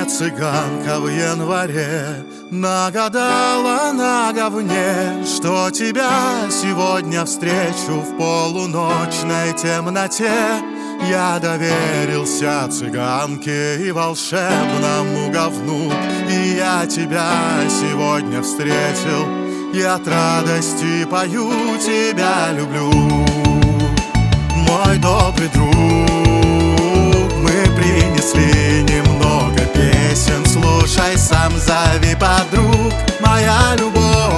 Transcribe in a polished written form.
Мне цыганка в январе нагадала на говне, что тебя сегодня встречу в полуночной темноте. Я доверился цыганке и волшебному говну, и я тебя сегодня встретил, и от радости пою, тебя люблю. Мой добрый друг, мы принесли немного песен, слушай сам, зови подруг. Моя любовь